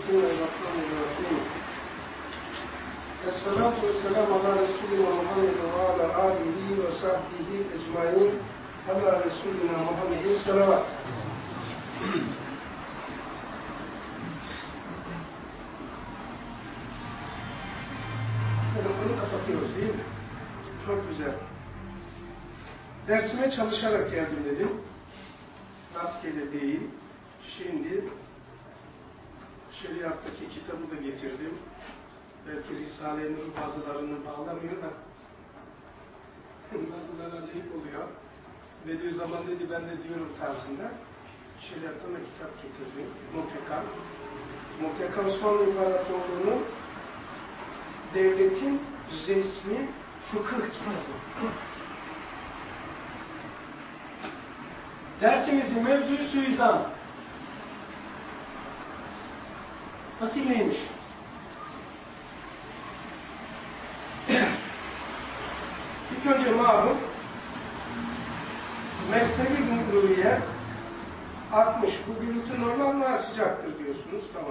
Bismillahirrahmanirrahim. Esselatu vesselamu ala Resulina Muhammed ve ala alihi ve sahbihi ecmaîn. Ala Resulina Muhammed'in selavat. Telefonu kapatıyoruz değil mi? Çok güzel. Dersime çalışarak geldim dedim. Rastgele değil. Şimdi şeriattaki kitabı da getirdim. Belki Risale-i Nur'un bazılarını bağlamıyor da bazıları acayip oluyor. Bediüzzaman dedi, ben de diyorum tarzında. Şeriattan da kitap getirdim. Muhtekan. Muhtekan Osmanlı İmparatorluğu'nun devletin resmi fıkıh kitabı. Dersimizin mevzuyu suizan. Bakayım neymiş? İlk önce malum Mesnevi Nuriye 60. Bu gürültü normal mı, sıcaktır diyorsunuz. Tamam.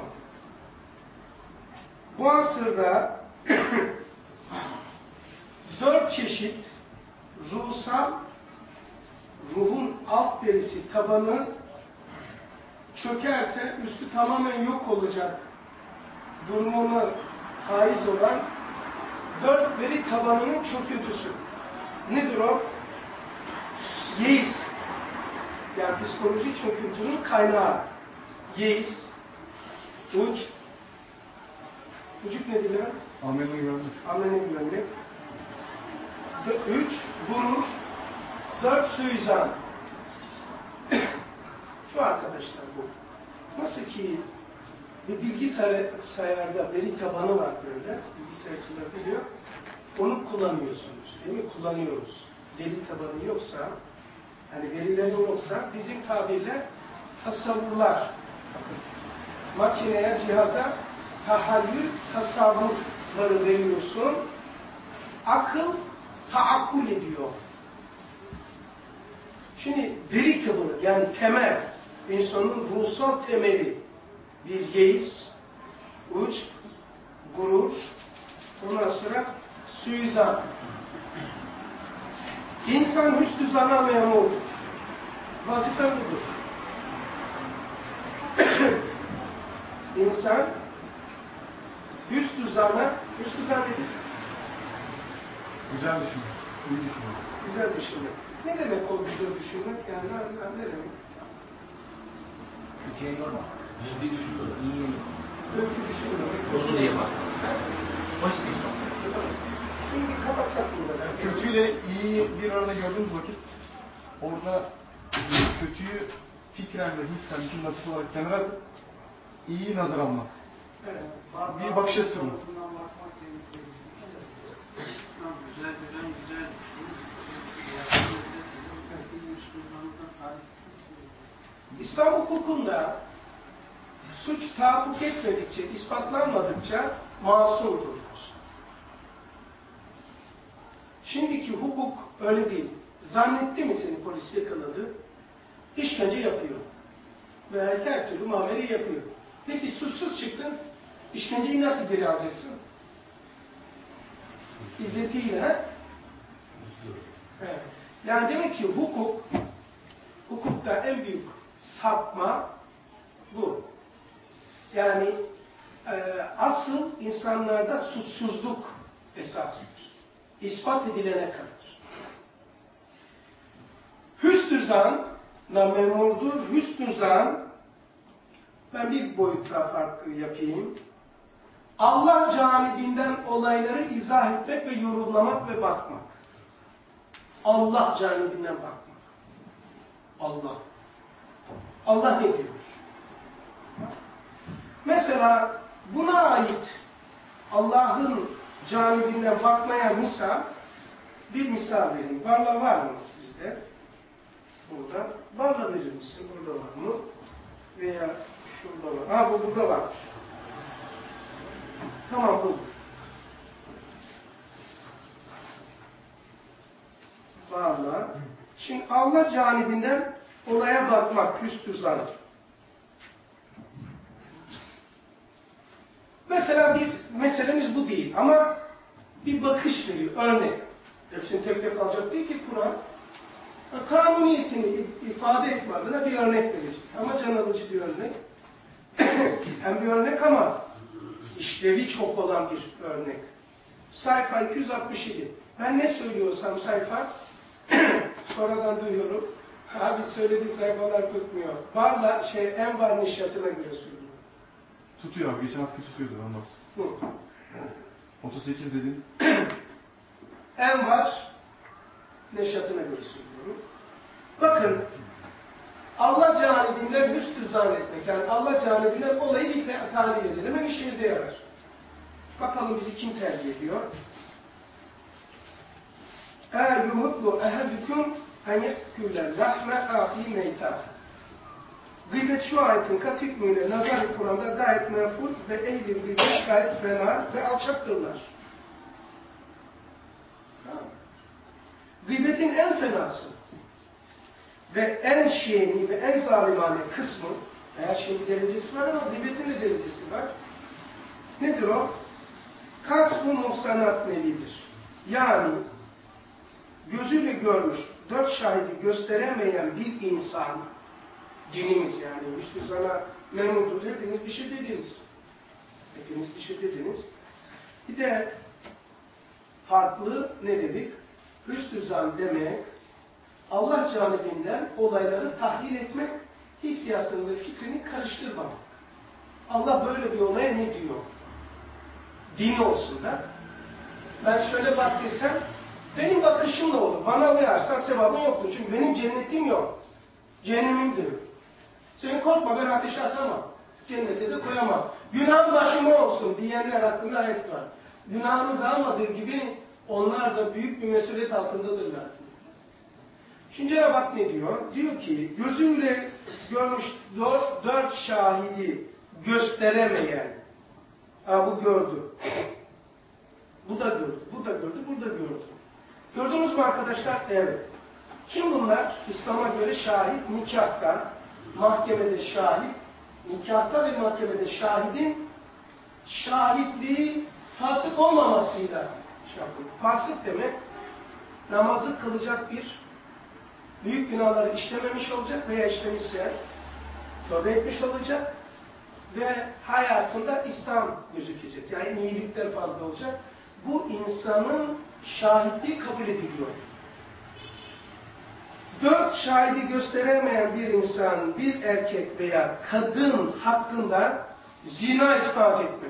Bu asırda 4 çeşit ruhsal, ruhun alt derisi tabanı çökerse üstü tamamen yok olacak durumuna haiz olan 4 veri tabanının çöküntüsü. Nedir o? Yeis. Yani psikoloji çöküntünün kaynağı. Yeis. Uç. Ucuk nedir ya? Amen'e güvenmek. Amen'e güvenmek. 3. Gurur. 4. Suizan. Şu arkadaşlar bu. Nasıl ki bir bilgisayarda veri tabanı var böyle. Bilgisayarcılar biliyor. Onu kullanıyorsunuz. Değil mi? Kullanıyoruz. Veri tabanı yoksa, yani verilerin yoksa bizim tabirle tasavvurlar. Bakın. Makineye, cihaza tahayyül, tasavvurları veriyorsun. Akıl taakkul ediyor. Şimdi veri tabanı, yani temel, insanın ruhsal temeli bir yeis, uç, gurur, ondan sonra suizan. İnsan hüsnü zana memurdur. Vazife budur. İnsan hüsnü zan nedir? Güzel düşünmek, iyi düşünmek. Güzel düşünmek. Ne demek o güzel düşünmek? Yani ne demek? Kötüye yorma. Düzgün düşünmek, iyi Kötü düşünmemek. Doğru diye bak. Basit. Şimdi kapatsak burada. Kötüyle iyiyi bir arada gördüğümüz vakit orada kötüyü fikren ve hissen cümlatif olarak kenara atıp iyiyi nazar almak. Evet. Bir bakış açısı bu. İslam hukukunda suç tahakkuk etmedikçe, ispatlanmadıkça masumdurlar. Şimdiki hukuk öyle değil. Zannetti mi seni polis yakaladı? İşkence yapıyor. Veya her türlü muamele yapıyor. Peki suçsuz çıktın, işkenceyi nasıl geri alacaksın? İzzetiyle, ha? Evet. Yani demek ki hukukta en büyük sapma bu. Yani asıl insanlarda suçsuzluk esasıdır. İspat edilene kadar. Hüsnü zanla memurdur. Hüsnü zan, ben bir boyut daha farklı yapayım. Allah canibinden olayları izah etmek ve yorumlamak ve bakmak. Allah canibinden bakmak. Allah. Allah ne diyor? Mesela buna ait Allah'ın canibinden bakmaya misal, bir misal vereyim. Barla var mı bizde? Burada. Barla verir misin? Burada var mı? Veya şurada var. Ha, bu burada varmış. Tamam, bu. Barla. Şimdi Allah canibinden olaya bakmak, hüsnü zan. mesela bir meselemiz bu değil ama bir bakış veriyor, örnek. Hepsini tek tek alacak değil ki Kur'an. Kanuniyetini ifade etme adına bir örnek verecek. Ama can alıcı bir örnek. Hem bir örnek ama işlevi çok olan bir örnek. Sayfa 267. Ben ne söylüyorsam sayfa sonradan duyuyorum. Abi söylediği sayfalar tutmuyor. Barla Envar nişatına göre söylüyor. Tutuyor abi. Geçen hafta tutuyordu. Ben baktım. 38 dedin. Envar nişatına göre söylüyorum. Bakın Allah canibinden hüsnü zannetmek. Yani Allah canibinden olayı bir talip edelim. Hem işimize yarar. Bakalım bizi kim tercih ediyor? yuhibbu ehadukum en ye'kule lahme ahi meyta. Gıybet şu ayetin kat hükmüyle nazar-ı Kur'an'da gayet menfur ve ehli gıybet gayet fena ve alçaktırlar. Gıybetin en fenası ve en şieni ve en zalimane kısmı, her şeyin bir derecesi var ama gıybetin de derecesi var. Nedir o? Kasf-ı muhsanat nevidir. Yani gözüyle görmüş, 4 şahidi gösteremeyen bir insan, dinimiz yani, üstü sana memnundur, hepiniz bir şey dediniz. Hepiniz bir şey dediniz. Bir de farklı ne dedik? Hüsnü zan demek, Allah canibinden olayları tahlil etmek, hissiyatını ve fikrini karıştırmamak. Allah böyle bir olaya ne diyor? Din olsun da. Ben şöyle bak desem, benim bakışım da olur. Bana uyarsan sevabın yoktur. Çünkü benim cennetim yok. Cehennemim de yok. Seni korkma, ben ateşe atamam. Cennete de koyamam. Günahın başıma olsun diyenler hakkında ayet var. Günahımızı almadığı gibi onlar da büyük bir mesuliyet altındadırlar. Şimdi Cenab-ı Hak ne diyor? Diyor ki gözüyle görmüş 4 şahidi gösteremeyen, bu gördü. Bu da gördü, bu da gördü, bu da gördü. Gördünüz mü arkadaşlar? Evet. Kim bunlar? İslam'a göre şahit, nikahta, mahkemede şahit, nikahta ve mahkemede şahidin şahitliği fasık olmamasıyla şey yapıyor. Fasık demek, namazı kılacak bir büyük günahları işlememiş olacak veya işlemişse tövbe etmiş olacak ve hayatında İslam gözükecek. Yani iyilikler fazla olacak. Bu insanın şahitliği kabul ediliyor. 4 şahidi gösteremeyen bir insan, bir erkek veya kadın hakkında zina ispat etmek.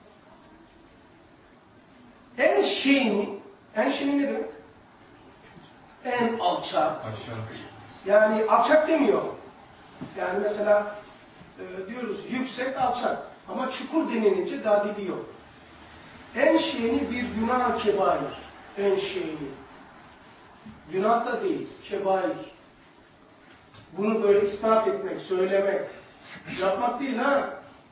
En şieni ne demek? En alçak. Yani alçak demiyor. Yani mesela diyoruz yüksek alçak ama çukur denilince daha dibi yok. En şieni bir günah kebair. En şieni. Günah da değil, kebair. Bunu böyle ispat etmek, söylemek, yapmak değil ha.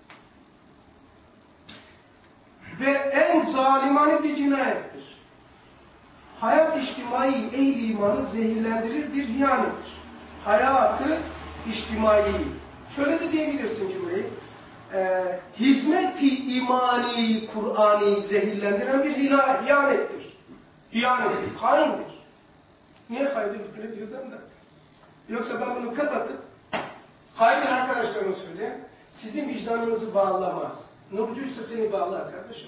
Ve en zalimane bir cinayettir. Hayat içtimai ehli imanı zehirlendirir bir hiyanettir. Hayatı içtimai. Şöyle de diyebilirsin cümleyi. Hizmet-i imani, Kur'an'ı zehirlendiren bir hiyanettir. Hiyanettir, haindir. Niye haindir? Böyle diyordan da. Yoksa ben bunu kapatıp, haindir arkadaşlarıma söyleyeyim, sizin vicdanınızı bağlamaz. Nurcuysa seni bağlar kardeşim.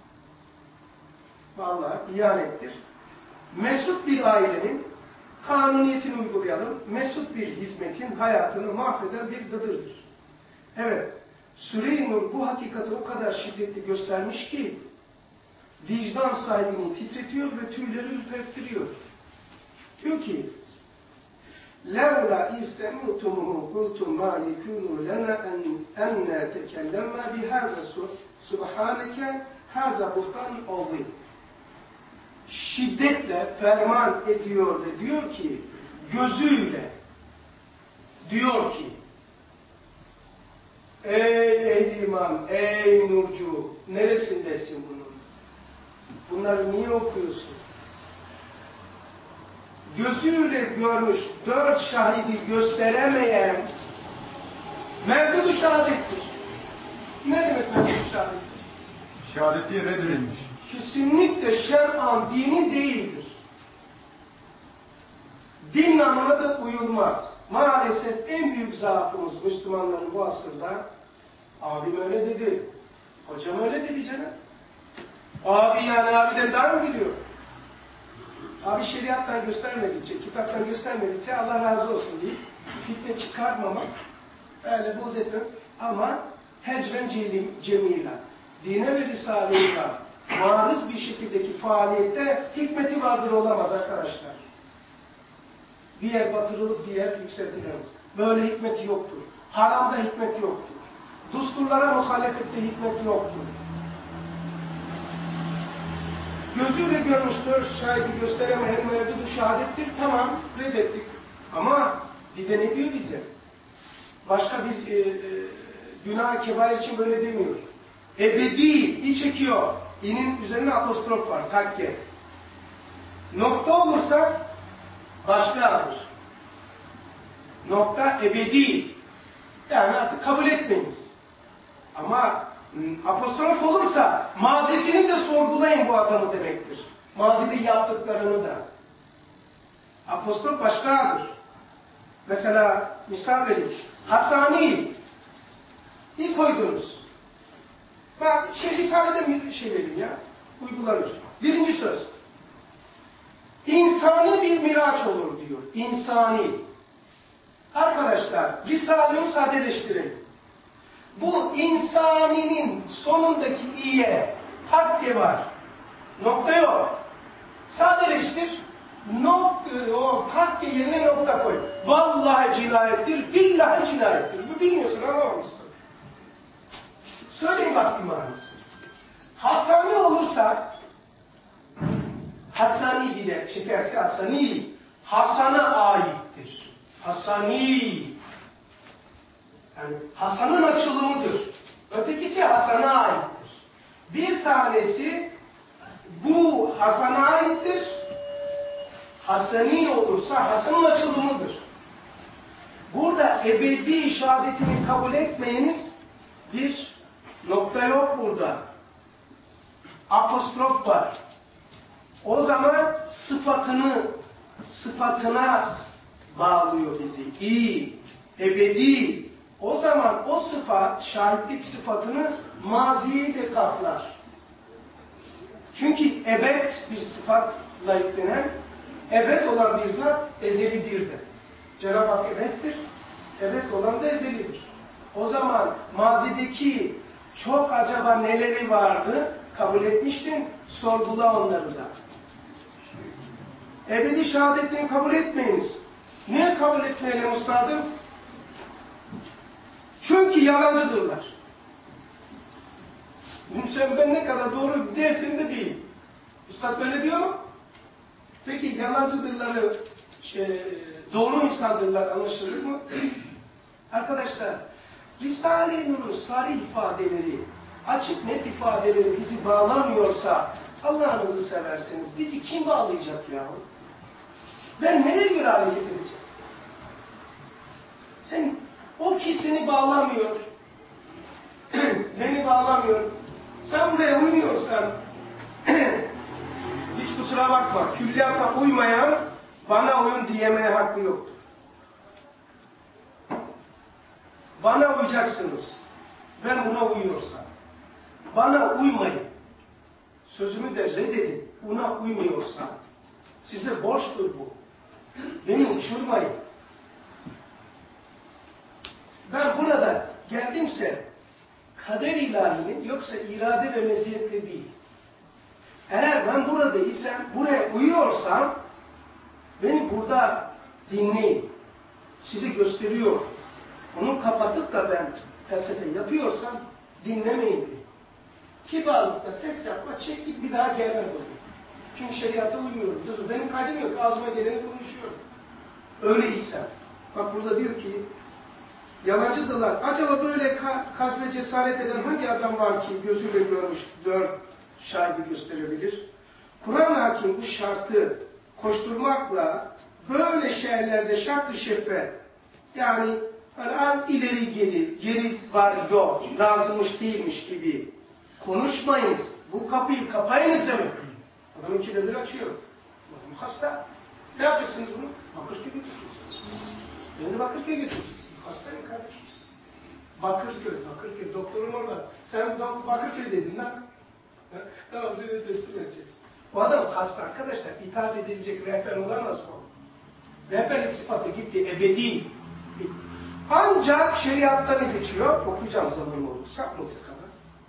Bağlar, ihanettir. Mesut bir ailenin kanuniyetini uygulayalım. Mesut bir hizmetin hayatını mahveden bir gıdırdır. Evet, Sure-i Nur bu hakikati o kadar şiddetli göstermiş ki vicdan sahibini titretiyor ve tüyleri ürperttiriyor. Diyor ki لَوْلَا اِسْتَمِعْتُمُهُ قُلْتُمْ مَا يَكُونُ لَنَا اَنْ نَتَكَلَّمَا بِهَذَا سُبْحَانَكَ هَذَا بُحْتَانٌ عَظِيمٌ. Şiddetle ferman ediyor ve diyor ki gözüyle diyor ki ey iman, ey nurcu, neresindesin bunun? Bunları niye okuyorsun? Gözüyle görmüş 4 şahidi gösteremeyen mevcudu şahadettir. Ne demek mevcudu şahadettir? Şehadet diye reddedilmiş. Kesinlikle şer'an dini değildir. Din namına da uyulmaz. Maalesef en büyük zaafımız Müslümanların bu asırda, abim öyle dedi, hocam öyle dedi canım. Abi yani abiden daha mı biliyor? Abi şeriattan göstermedikçe, kitaptan göstermedikçe Allah razı olsun deyip fitne çıkarmamak, öyle boz etmek ama hecven cemila, dine ve risaleye maruz bir şekildeki faaliyette hikmeti vardır olamaz arkadaşlar. Bir yer batırılıp bir yer yükseltilir. Böyle hikmeti yoktur. Haramda hikmet yoktur. Dusturlara muhalefette hikmet yoktur. Gözüyle görmüş dört şahidi gösteremeyen mevdudu şehadettir. Tamam, reddettik. Ama bir de ne diyor bize? Başka bir günah kebair için böyle demiyor. Ebedi, i çekiyor. İ'nin üzerine apostrof var, takke. Nokta olursa başkadır. Nokta ebedi. Yani artık kabul etmeyiniz. Ama apostrof olursa mazisini de sorgulayın bu adamı demektir. Mazide yaptıklarını da. Apostrof başkadır. Mesela misal vereyim. Hasani iyi koydunuz. Bak Risalet'e bir şey vereyim ya. Uygulanır. Birinci söz. İnsani bir miraç olur diyor. İnsani. Arkadaşlar Risale'yi sadeleştirelim. Bu insaninin sonundaki i'ye takke var. Nokta yok. Sadeleştir. O takke yerine nokta koy. Vallahi cinayettir, billahi cinayettir. Bu bilmiyorsun, anlamamışsın. Söyleyin bak bir manası. Hasani olursa, Hasani bile çekerse Hasani, Hasan'a aittir. Hasani. Yani Hasan'ın açılımıdır. Ötekisi Hasan'a aittir. Bir tanesi bu Hasan'a aittir. Hasani olursa Hasan'ın açılımıdır. Burada ebedi şehadetini kabul etmeyeniz bir nokta yok burada. Apostrof var. O zaman sıfatına bağlıyor bizi. İyi, ebedi. O zaman o sıfat, şahitlik sıfatını maziye de katlar. Çünkü ebed bir sıfatla yüklenen, ebed olan bir zat ezelidir de. Cenab-ı Hak ebeddir, ebed olan da ezelidir. O zaman mazideki çok acaba neleri vardı, kabul etmiştin, sorgula onları da. Ebedi şehadetini kabul etmeyiniz. Niye kabul etmeyelim üstadım? Çünkü yalancıdırlar. Sen ben ne kadar doğru dersin de değil. Üstad böyle diyor mu? Peki yalancıdırları doğru insandırlar anlaşılır mı? Arkadaşlar Risale-i Nur'un sarih ifadeleri, açık net ifadeleri bizi bağlamıyorsa Allah'ınızı severseniz bizi kim bağlayacak ya? Ben nereye göre hareket edeceğim? O ki seni bağlamıyor. Beni bağlamıyor. Sen buraya uymuyorsan hiç kusura bakma. Külliyata uymayan bana uyun diyemeye hakkı yoktur. Bana uyacaksınız. Ben buna uyuyorsam. Bana uymayın. Sözümü de reddedin. Buna uymuyorsam. Size borçtur bu. Beni uçurmayın. Ben burada geldimse kader ilahinin yoksa irade ve meziyetle değil. Eğer ben burada isem, buraya uyuyorsam beni burada dinleyin. Size gösteriyor. Onu kapatıp da ben felsefe yapıyorsam dinlemeyin beni. Kibarlıkta ses yapma, çek git bir daha gelmem buraya. Çünkü şeriata uymuyorum. Benim kaydım yok, ağzıma geleni konuşuyorum. Öyleyse, bak burada diyor ki yalancıdırlar. Acaba böyle kas ve cesaret eden hangi adam var ki gözüyle görmüş 4 şahidi gösterebilir? Kur'an hakim bu şartı koşturmakla böyle şeylerde şart-ı şefe yani ileri geri var yok, lazımmış değilmiş gibi konuşma konuşmayınız. Bu kapıyı kapayınız demek. Adam 2 gündür açıyor. Adam hasta. Ne yapacaksınız bunu? Bakırköy götüreceksiniz. Beni Bakırköy götüreceksiniz. Hastayım kardeşim. Bakırköy. Doktorun orada. Sen Bakırköy dedin lan. Tamam, sizi teslim edeceğiz. O adam hasta arkadaşlar. İtaat edilecek rehber olamaz mı? Rehberlik sıfatı gitti. Ebedi. Ancak şeriattan geçiyor. Okuyacağım zaman olursa mutlaka.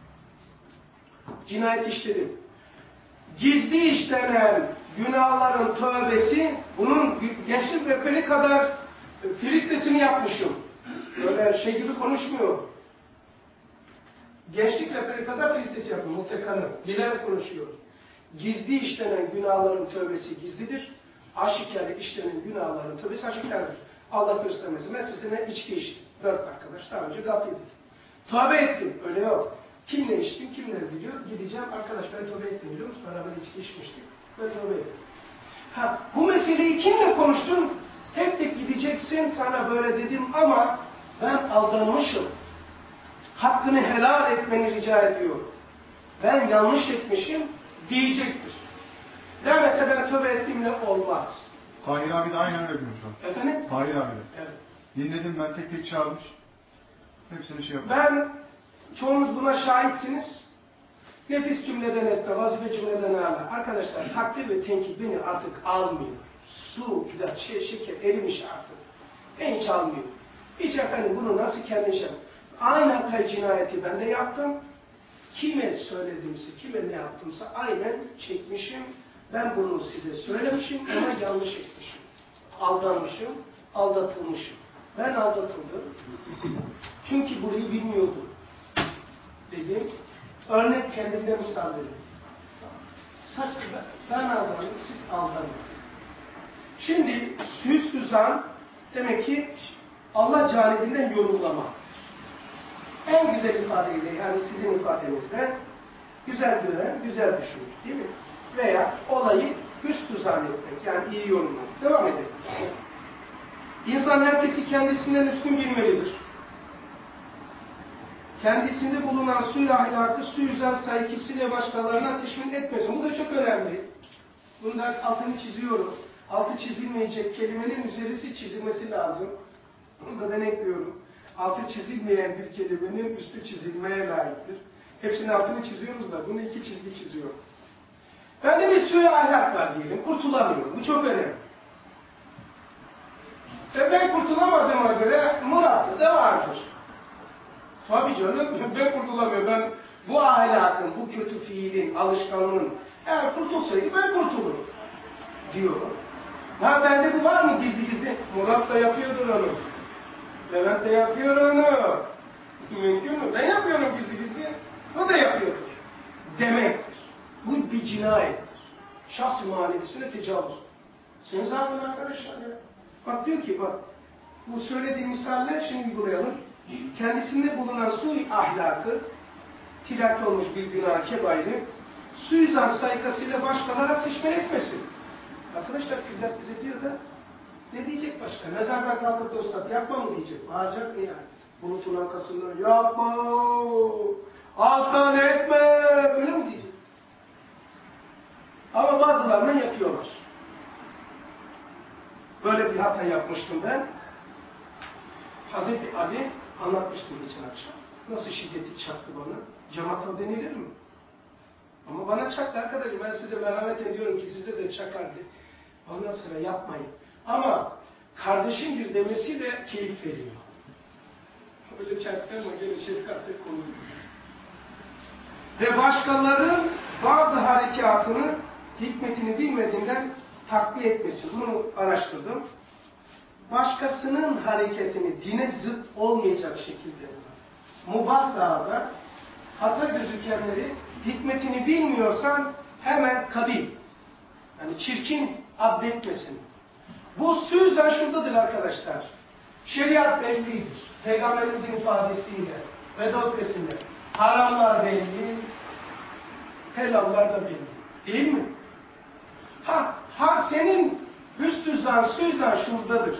Cinayet işledim. Gizli işlenen günahların tövbesi, bunun gençlik rehberi kadar filistesini yapmışım. Öyle şey gibi konuşmuyor. Gençlik rehberi kadar filistesi yapıyor. Muhtekanı. Bilerek konuşuyor. Gizli işlenen günahların tövbesi gizlidir. Aşikar işlenen günahların tövbesi aşikardır. Allah göstermesin. Ben size ne içki içtim. 4 arkadaş daha önce gafledik. Tövbe ettim. Öyle yok. Kimle içtim, kimler biliyor? Gideceğim, arkadaş ben tövbe ettim biliyor musun? Beraber içki içmiştik. Ben tövbe ettim. Bu meseleyi kimle konuştun? Tek tek gideceksin, sana böyle dedim ama ben aldanmışım. Hakkını helal etmeni rica ediyorum. Ben yanlış etmişim diyecektir. Demese ben tövbe ettiğimle olmaz. Tahir abi de aynen öyle diyor şu an. Efendim? Tahir abi de. Evet. Dinledim ben, tek tek çağırmış. Hepsini şey yapmış. Ben, çoğunuz buna şahitsiniz. Nefis cümleden etme, vazife cümleden ağla. Arkadaşlar takdir ve tenkit beni artık almıyor. Su, güzel, şeker erimiş artık. Beni hiç almıyor. Hiç efendim bunu nasıl kendince... Aynı hatayı cinayeti ben de yaptım. Kime söyledimse, kime ne yaptımsa aynen çekmişim. Ben bunu size söylemişim ama yanlış etmişim. Aldanmışım, aldatılmışım. Ben aldatıldım. Çünkü burayı bilmiyordum. Dedim. Örnek kendimde misal verin. Ben aldandım, siz aldanın. Şimdi süs düzen demek ki Allah canibinden yorumlama. En güzel ifadeyle, yani sizin ifadenizle güzel gören, güzel düşünür, değil mi? Veya olayı hüsnü zannetmek, yani iyi yorumlamak. Devam edelim. İnsan herkesi kendisinden üstün bilmelidir. Kendisinde bulunan suyu ahlakı, su yüzen saygısıyla başkalarına teşvik etmesin. Bu da çok önemli. Bundan altını çiziyorum. Altı çizilmeyecek kelimenin üzerisi çizilmesi lazım. Bunu da ben ekliyorum. Altı çizilmeyen bir kelimenin üstü çizilmeye layıktır. Hepsinin altını çiziyoruz da bunu 2 çizgi çiziyorum. Bende bir suyu ahlak var diyelim. Kurtulamıyorum. Bu çok önemli. Ve ben kurtulamadığıma göre Murat'ta da vardır. Tabii canım, ben kurtulamıyorum. Ben bu ahlakın, bu kötü fiilin, alışkanlığın eğer kurtulsaydı ben kurtulurum diyor. Ha bende bu var mı gizli gizli? Murat da yapıyordur onu. Levent de yapıyor onu. Mümkün mü? Ben yapıyorum gizli gizli. O da yapıyordur. Demektir. Bu bir cinayettir. Şahs-ı maneviyesine tecavüz. Sen zaten arkadaşlar ya. Bak diyor ki bak. Bu söylediğim misaller şimdi uygulayalım. Kendisinde bulunan su-i ahlakı, tilak olmuş bir günah kebairi, su yüzen saykasıyla başkalarına teşmil etmesin. Arkadaşlar küllak bize diyor da, ne diyecek başka? Mezardan kalkıp da ustad yapma mı diyecek? Bağıracak mı yani? Bulutun arkasından yapma, aslan etme, öyle mi diyecek? Ama bazılarına yapıyorlar. Böyle bir hata yapmıştım ben. Hazreti Ali anlatmıştım geçen akşam. Nasıl şiddeti çaktı bana. Cemaat denilir mi? Ama bana çaktı arkadaşım. Ben size merhamet ediyorum ki size de çakardı. Ondan sonra yapmayın. Ama kardeşimdir demesi de keyif veriyor. Öyle çaktı ama gene şefkatle konulmuş. Ve başkalarının bazı harekatını, hikmetini bilmediğinden takdir etmesi. Bunu araştırdım. Başkasının hareketini dine zıt olmayacak şekilde mubazzaada hata gözükenleri hikmetini bilmiyorsan hemen kabil. Yani çirkin addetmesin. Bu sözler şuradadır arkadaşlar. Şeriat bellidir. Peygamberimizin ifadesiyle ve doktresiyle. Haramlar belli, helallar da belli. Değil mi? Ha senin üstüzan, sözler şuradadır.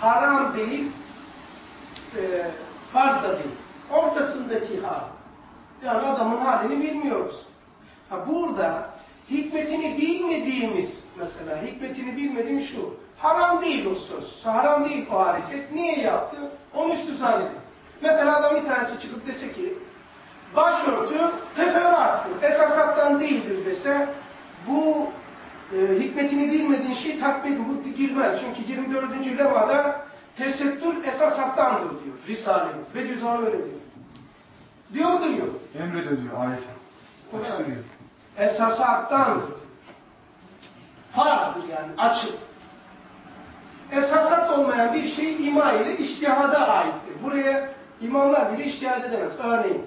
Haram değil, farz da değil. Ortasındaki hal. Yani adamın halini bilmiyoruz. Burada hikmetini bilmediğimiz, mesela hikmetini bilmediğim şu, haram değil o söz, haram değil o hareket, niye yaptı? Onu üstü zannediyor. Mesela adam bir tanesi çıkıp dese ki, başörtü teferruattır, esasattan değildir dese, bu hikmetini bilmediğin şey tatbik, bu girmez. Çünkü 24. lemada tesettür esasattandır diyor Risale-i Bediüzzaman öyle diyor. Diyor mu diyor? Emrediyor diyor ayet. Açtırıyor. Esasattandır. Farzdır yani, açık. Esasat olmayan bir şey ima ile içtihada aittir. Buraya imamlar bile içtihad edemez. Örneğin,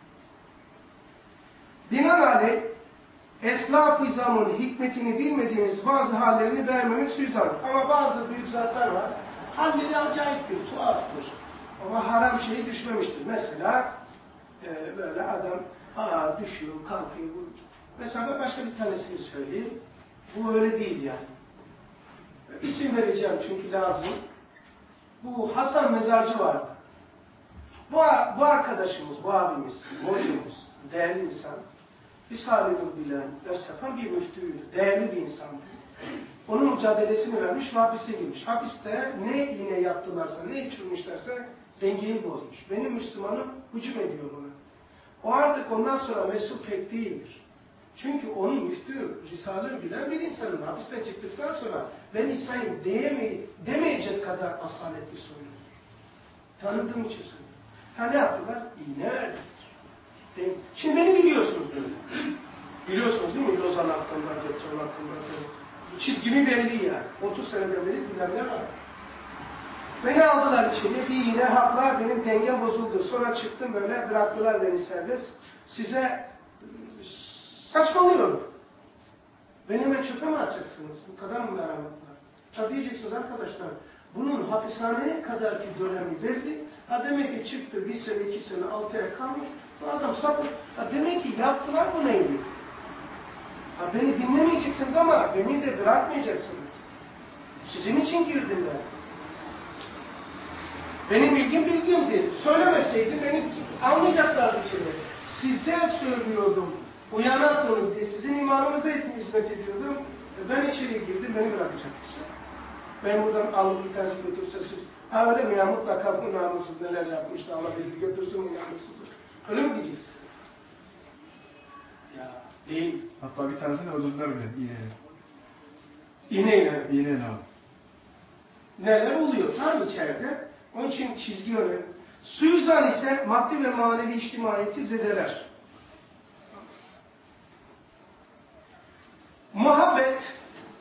binaenaleyh eslaf-ı izamın hikmetini bilmediğimiz bazı hallerini beğenmemek suizandır. Ama bazı büyük zatlar var. Halleri acayiptir, tuhaftır. Ama haram şeyi düşmemiştir. Mesela böyle adam düşüyor, kalkıyor. Mesela başka bir tanesini söyleyeyim. Bu öyle değil yani. İsim vereceğim çünkü lazım. Bu Hasan Mezarcı vardı. Bu arkadaşımız, bu abimiz, hocamız, değerli insan. Risale-i Nur bilen, ders yapan bir müftüydü. Değerli bir insandı. Onun mücadelesini vermiş ve hapise girmiş. Hapiste ne iğne yaptılarsa, ne içirmişlerse dengeyi bozmuş. Benim Müslümanım hücum ediyor ona. O artık ondan sonra mesul pek değildir. Çünkü onun müftü, Risale-i bilen bir insanın hapisten çıktıktan sonra ben İsa'yım demeyecek kadar asaletli söylüyor. Tanıdığım için söylüyor. Ne yaptılar? İğne verdiler. Şimdi beni biliyorsunuz böyle. Biliyorsunuz değil mi? Lozan hakkında, Getçol hakkında. Bu çizgimi belli yani. 30 seneden beri bilenler var. Beni aldılar içeri. Bir iğne haplar, benim dengem bozuldu. Sonra çıktım böyle, bıraktılar beni serbest. Size saçmalıyorum. Beni hemen çöpe mi atacaksınız? Bu kadar mı merhamet var? Ya diyeceksiniz arkadaşlar, bunun hapishaneye kadarki dönemi belli. Demek ki çıktı, 1 sene, 2 sene, 6 ay kalmış. Bu adam sapır. Demek ki yaptılar bu neydi? Beni dinlemeyeceksiniz ama beni de bırakmayacaksınız. Sizin için girdim ben. Benim bilgimdi. Söylemeseydim beni almayacaklardı içeri. Size söylüyordum. Uyanasınız diye sizin imanınıza hizmet ediyordum. Ben içeri girdim, beni bırakacaksınız. Ben buradan alıp bir tanesi götürse siz, öyle mi ya, mutlaka bu namussuz neler yapmıştı, Allah bilir götürsün bu namussuzu. Öyle mi diyeceksin? Ya değil. Hatta bir tanesini öldürdüler bile iğneyle. İğneyle evet. İğneyle abi. Neler oluyor tam içeride? Onun için çizgi önemli. Suizan ise maddi ve manevi içtimaiyeti zedeler. Muhabbet,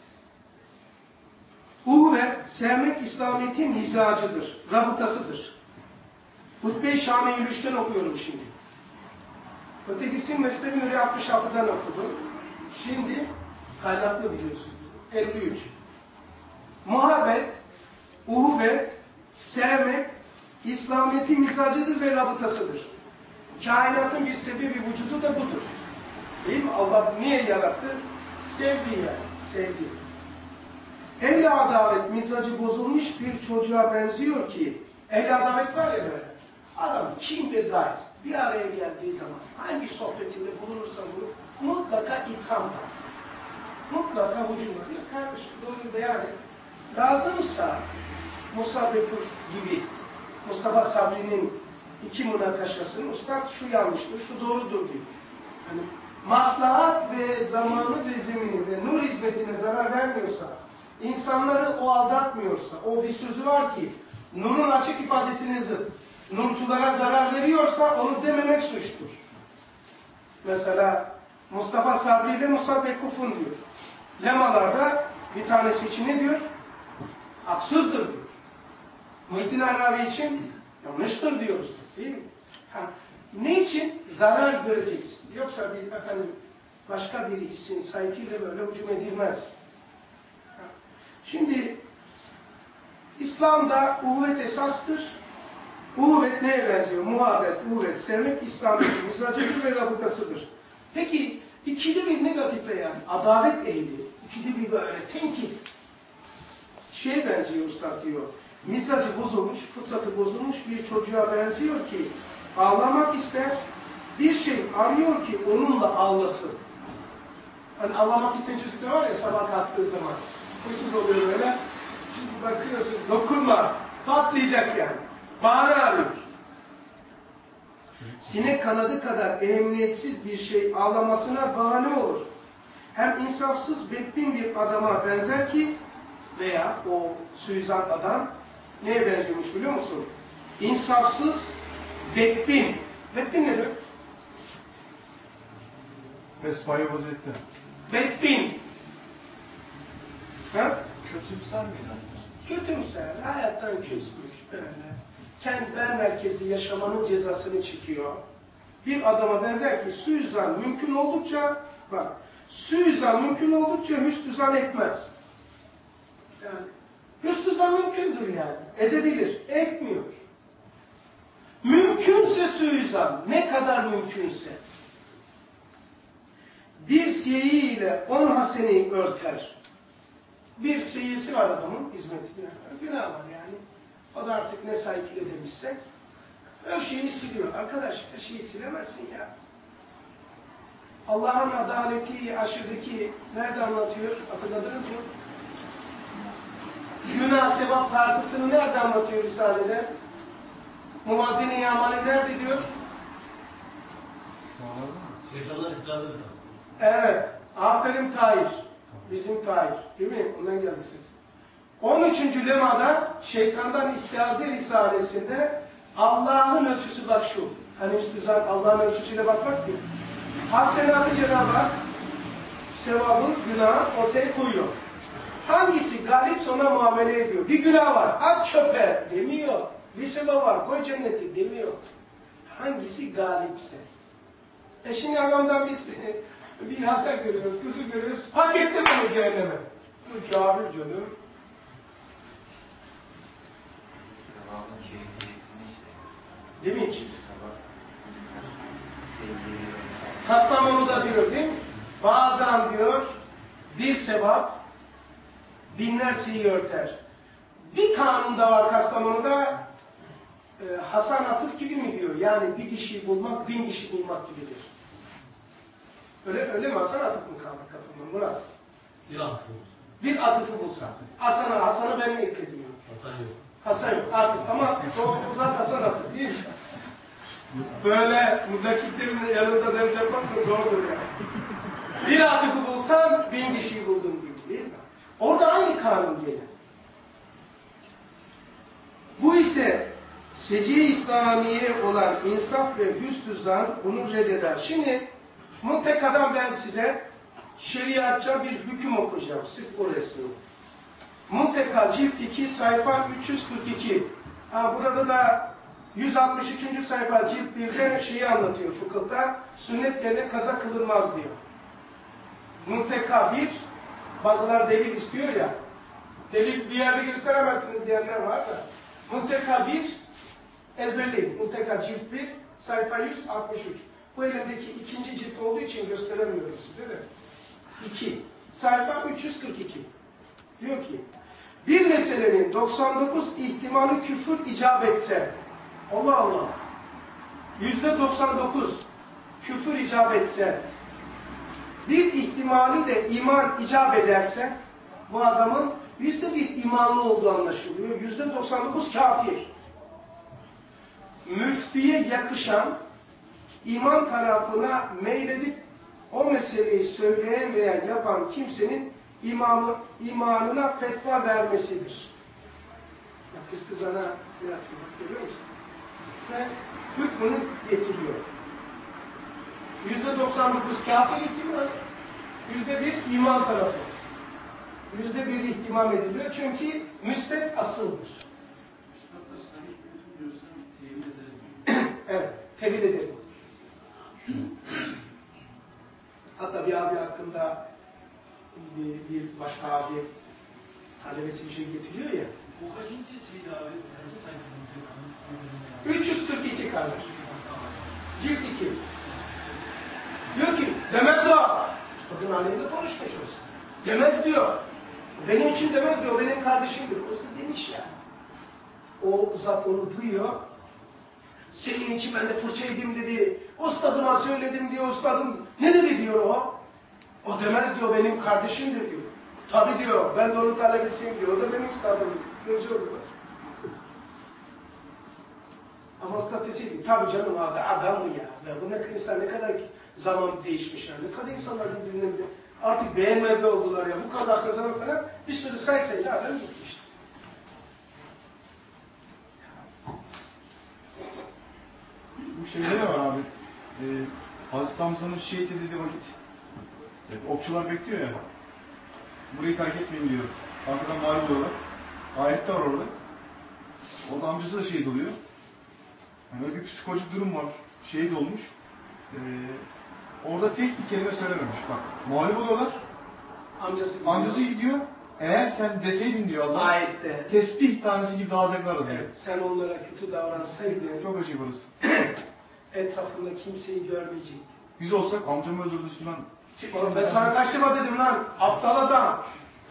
uhuvvet, sevmek İslamiyet'in mizacıdır, rabıtasıdır. Hutbe-i Şam-ı Yürüyüş'ten okuyorum şimdi. Ötekisi Mesnevi Nuri 66'dan okudum. Şimdi kaynaklı biliyorsunuz. 53. Muhabbet, uhuvvet, sevmek İslamiyet'in mizacıdır ve rabıtasıdır. Kainatın bir sebebi vücudu da budur. Değil mi? Allah niye yarattı? Sevdiği yani. Sevdiği. Ehl-i adavet mizacı bozulmuş bir çocuğa benziyor ki, ehl-i adavet var ya böyle. Adam kim ve gayz bir araya geldiği zaman hangi sohbetinde bulunursa mutlaka itham var. Mutlaka hücum var. Ya kardeşim bunu beyan et. Lazımsa Musa Bekur gibi Mustafa Sabri'nin 2 münakaşasını ustad şu yanlıştır, şu doğrudur diyor. Yani maslahat ve zamanı ve zemini ve nur hizmetine zarar vermiyorsa, insanları o aldatmıyorsa, o bir sözü var ki, nurun açık ifadesine zıt, nurculara zarar veriyorsa onu dememek suçtur. Mesela Mustafa Sabri ile Musa Bekuf'un diyor. Lemalarda bir tanesi için ne diyor? Haksızdır diyor. Muhittin Arabi için yanlıştır diyoruz. Değil mi? Ne için? Zarar göreceksin. Yoksa bir başka bir hissin saygıyla böyle hücum edilmez. Şimdi İslam'da uhuvvet esastır. Uhuvvet neye benziyor? Muhabbet, uhuvvet, sevmek İslam'ın mizacıdır ve rabıtasıdır. Peki ikili bir negatife yani adalet ehli, ikili bir böyle tenkit şeye benziyor ustad diyor. Mizacı bozulmuş, fıtratı bozulmuş bir çocuğa benziyor ki ağlamak ister, bir şey arıyor ki onunla ağlasın. Hani ağlamak isteyen çocuklar var ya sabah kalktığı zaman. Huysuz oluyor böyle. Şimdi bakıyorsun dokunma. Patlayacak yani. Bahane arıyor. Sinek kanadı kadar ehemmiyetsiz bir şey ağlamasına bahane olur. Hem insafsız bedbin bir adama benzer ki veya o suizan adam neye benziyormuş biliyor musun? İnsafsız bedbin. Bedbin nedir? Vesfaya vaziyette. Bedbin. Ha? Kötümser mi aslında? Kötümser, hayattan küsmüş böyle. Kendi ben merkezli yaşamanın cezasını çekiyor. Bir adama benzer ki suizan mümkün oldukça bak, suizan mümkün oldukça hüsnü zan etmez. Yani hüsnü zan mümkündür yani. Edebilir. Etmiyor. Mümkünse suizan, ne kadar mümkünse. Bir siyeyi ile 10 haseneyi örter. Bir seyisi var adamın hizmetine. Günah var yani. O da artık ne sahipliği demişse her şeyini siliyor. Arkadaş her şeyi silemezsin ya. Allah'ın adaleti aşırdaki nerede anlatıyor? Hatırladınız mı? Günah sevap tartısını nerede anlatıyor Risale'de? Muvazine-i Yamani nerede diyor? Şeytanlar istihdamdır. Evet. Aferin Tahir. Bizim Tahir. Değil mi? Ondan geldi siz. 13. lemada şeytandan istiaze risalesinde Allah'ın ölçüsü bak şu. Hani üstüzat Allah'ın ölçüsüyle bakmak değil. Hasenatı Cenab-ı Hak sevabın, günahı ortaya koyuyor. Hangisi galipse ona muamele ediyor. Bir günah var, at çöpe demiyor. Bir sevap var, koy cenneti demiyor. Hangisi galipse. Şimdi adamdan bir hata görüyoruz, kızı görüyoruz, hak etti bunu cehenneme. Bu cahil canım. Değil mi ki? Kastamonu'da diyor değil mi? Bazen diyor bir sevap binler şeyi örter. Bir kanunda var Kastamonu'da Hasan atıf gibi mi diyor? Yani bir kişiyi bulmak 1000 kişi bulmak gibidir. Öyle mi? Hasan atıf mı kaldı kafamda? Murat. Bir atıf. Bir atıfı bulsa. Hasan'ı ben ekledim. Hasan yok. Hasan yok artık ama o zat Hasan atıf değil mi? Böyle müddakitlerin yanında ders yapmak da zordur yani. Bir atıfı bulsan 1000 kişiyi buldun gibi değil mi? Orada aynı kanun gelir. Bu ise seci-i İslamiye olan insaf ve hüsnü zan bunu reddeder. Şimdi muntekadan ben size şeriatça bir hüküm okuyacağım. Sırf o resmi. Munteka cilt 2 sayfa 342. Burada da 163. sayfa cilt 1'de şeyi anlatıyor fıkıhta. Sünnet yerine kaza kılınmaz diyor. Munteka 1, bazılar delil istiyor ya. Delil bir yerde gösteremezsiniz diyenler var da. Munteka 1, ezberleyin. Munteka cilt 1, sayfa 163. Bu elimdeki ikinci cilt olduğu için gösteremiyorum size de. 2, sayfa 342. Diyor ki, bir meselenin 99 ihtimali küfür icap etse, Allah Allah, %99 küfür icap etse, bir ihtimali de iman icap ederse, bu adamın %1 imanlı olduğu anlaşılıyor. %99 kafir. Müftiye yakışan, iman tarafına meyledip o meseleyi söyleyen veya yapan kimsenin imanına fetva vermesidir. Bak istizana ne yapıyor? Görüyor musun? Ve hükmünü getiriyor. %99 kafir ihtimal, %1 iman tarafı. %1 ihtimam ediliyor çünkü müsbet asıldır. Evet, tevil edelim. Hatta bir abi hakkında bir başka abi talebesi bir şey getiriyor ya. O kaçıncı şeydi abi? 342 kardeş. Cilt 2. Diyor ki, demez o. Üstadın aleyhinde konuşmuşuz. Demez diyor. Benim için demez diyor, benim kardeşimdir. Orası demiş ya. O zat onu duyuyor. Senin için ben de fırça yedim dedi. Ustadıma söyledim diyor ustadım. Ne dedi diyor o? O demez diyor benim kardeşimdir diyor. Tabii diyor ben de onun talebesiyim diyor. O da benim ustadım diyor. Görücü oluyorlar. Ama statüsüydü. Tabii canım adam mı ya? Ya bu insan ne kadar zaman değişmiş yani. Ne kadar insanlar birbirine artık beğenmez de oldular ya. Bu kadar kazanıp falan bir sürü sayısıyla adam gitti işte. Bu şeyde de var abi. Hazreti Hamza'nın şehit edildiği vakit okçular bekliyor ya. Burayı terk etmeyin diyor. Arkadan mağlup oluyorlar. Ayette var orada. Orada amcası da şehit oluyor. Yani öyle bir psikolojik durum var. Şehit olmuş. Orada tek bir kelime söylememiş. Bak mağlup oluyorlar. Amcası gidiyor. Eğer sen deseydin diyor Allah. Ayette. Tesbih tanesi gibi dağılacaklardı diyor. Evet, sen onlara kötü davransaydın. Çok acı burası. Etrafında kimseyi görmeyecektin. Biz olsak amcamı öldürdü Süleyman. Oğlum ben sana kaç defa dedim lan? Aptal adam.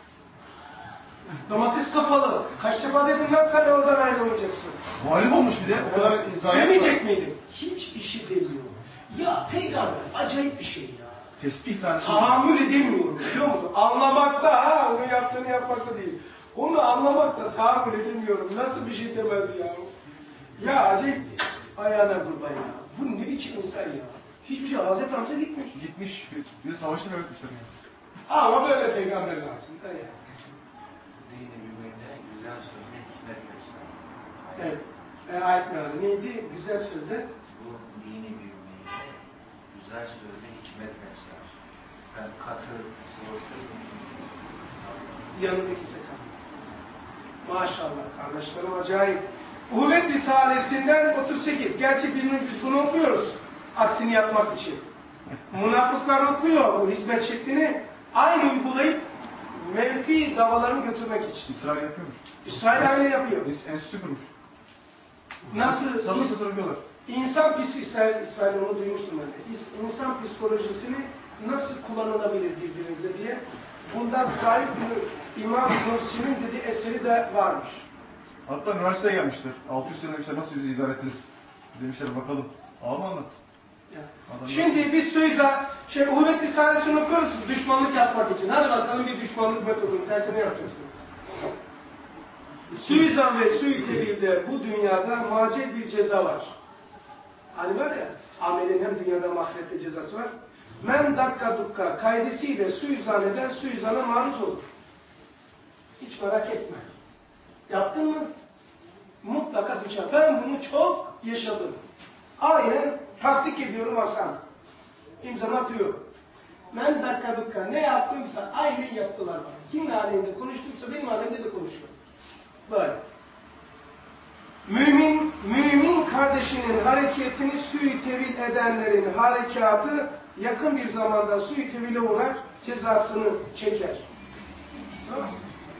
Domates kafalı. Kaç defa dedim lan sen oradan ayrılmayacaksın. Mağlup olmuş bir de. O kadar zayiat Demeyecek miydin? Hiçbir şey demiyor. Ya peygamber acayip bir şey ya. Tesbih tanesi. Tahammül edemiyorum biliyor musun? Anlamakta onu yaptığını yapmakta değil. Onu anlamakta tahammül edemiyorum. Nasıl bir şey demez ya? Ya acayip ayağına kurban ya. Bu ne biçim insan ya? Hiçbir şey Hazreti Hamza gitmiş. Gitmiş. Bir de savaşta öğretmişler yani. Ama böyle peygamber aslında ya. Dini birbirine güzel sözle hikmetle çıkar. Evet. Ayet meali neydi? Güzel sözde. Bu dini birbirine güzel sözle hikmetle çıkar. Sen katı olsaydın Yanında kimse kalmaz. Maşallah kardeşlerim acayip. Uhuvvet Risalesi'nden 38. Gerçi biz bunu okuyoruz. Aksini yapmak için. Münafıklar okuyor bu hizmet şeklini. Aynı uygulayıp menfi davalarını götürmek için. İsrail yapıyor mu? İsrail aynı yapıyor. Enstitü kurmuş. Nasıl? Satı satırıyorlar. İnsan İsrail onu duymuştum ben de. İnsan psikolojisini nasıl kullanılabilir birbirinizle diye. Bundan Said İmam Nursi'nin dediği eseri de varmış. Hatta üniversiteye gelmişler. 600 sene demişler nasıl bizi idare ettiniz? Demişler bakalım. Ağam anlat. Şimdi biz Uhuvvet Risalesi'ni okuyoruz düşmanlık yapmak için. Hadi bakalım bir düşmanlık metodunun tersini yapacaksınız. Suizan ve Suitebil'de bu dünyada macet bir ceza var. Hani bakın amelin hem dünyada mahirette cezası var. Men dakka dukka kaidesiyle suizan eden suizana maruz olur. Hiç merak etme. Yaptın mı? Mutlaka suça. Ben bunu çok yaşadım. Aynen tasdik ediyorum Hasan. İmzamı atıyorum. Men dakka dukka ne yaptımsa aynen yaptılar bana. Kimin aleyhinde konuştuysa benim aleyhimde de konuşuyor. Böyle. Mümin kardeşinin hareketini sui tevil edenlerin harekatı yakın bir zamanda sui tevile uğrar, cezasını çeker. Tamam.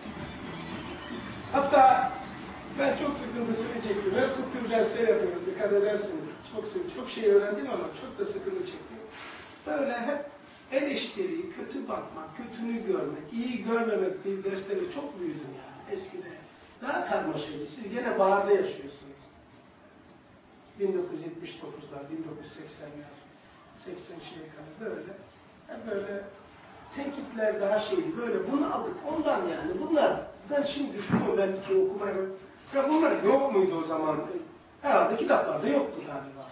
Hatta ben çok sıkıntısını çektim. Hep bu tür dersler yapıyorum. Dikkat edersiniz. Çok şey öğrendim ama çok da sıkıntı çektim. Böyle hep eleştiri, kötü bakmak, kötünü görmek, iyi görmemek gibi dersleri çok büyüdüm yani eskiden. Daha karmaşaydı. Siz gene baharda yaşıyorsunuz. 1979'lar, 1980'ler, 80 şeye kadar böyle. Hep böyle tenkitler daha şeydi. Böyle bunu aldık. Ondan yani. Bunlar, ben şimdi düşünüyorum belki okumaya. Ya bunlar yok muydu o zaman? Herhalde kitaplarda yoktu galiba.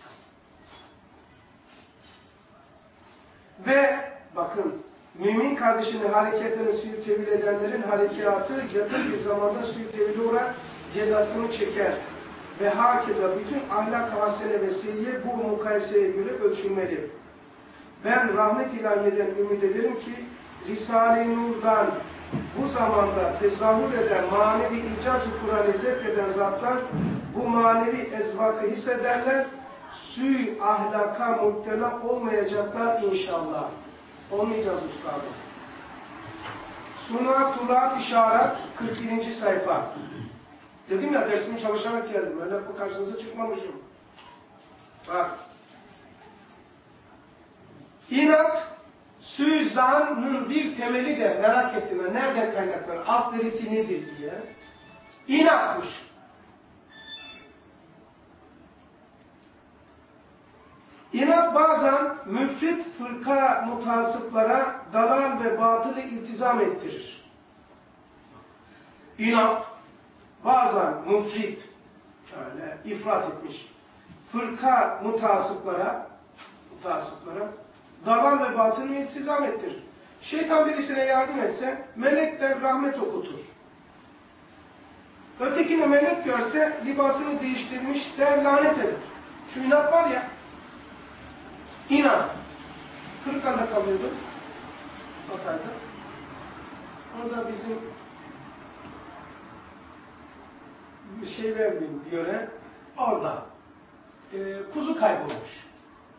Ve bakın, mümin kardeşinin hareketini suyu tevil edenlerin harekatı yakın bir zamanda suyu tevile uğrar, cezasını çeker. Ve hakeza bütün ahlak hasene ve seyyiye bu mukayeseye göre ölçülmeli. Ben rahmet ilahiyeden ümit ederim ki Risale-i Nur'dan bu zamanda tezahür eden manevi icaz-ı Kur'an'ı zevk eden zatlar bu manevi ezvakı hissederler. Sü ahlaka muhtela olmayacaklar inşallah. Olmayacağız üstadım. Sunatulat işaret 41. sayfa. Dedim ya dersimi çalışarak geldim. Öyle bu karşınıza çıkmamışım. Bak. İnat, süzanın bir temeli de merak ettim. Nereden kaynaklanır? Alt verisi nedir diye. İnatmış. bazen müfrit fırka mutasıplara dalal ve batılı iltizam ettirir. İnat bazen müfrit, şöyle ifrat etmiş, fırka mutasıplara dalal ve batılı iltizam ettirir. Şeytan birisine yardım etse melekler rahmet okutur. Ötekine melek görse libasını değiştirmiş der lanet eder. Şu inat var ya, İnan. Kırıkhan'da kalıyordum. Hatay'da. Orada bizim bir şey verdiğim bir yöre orada kuzu kaybolmuş.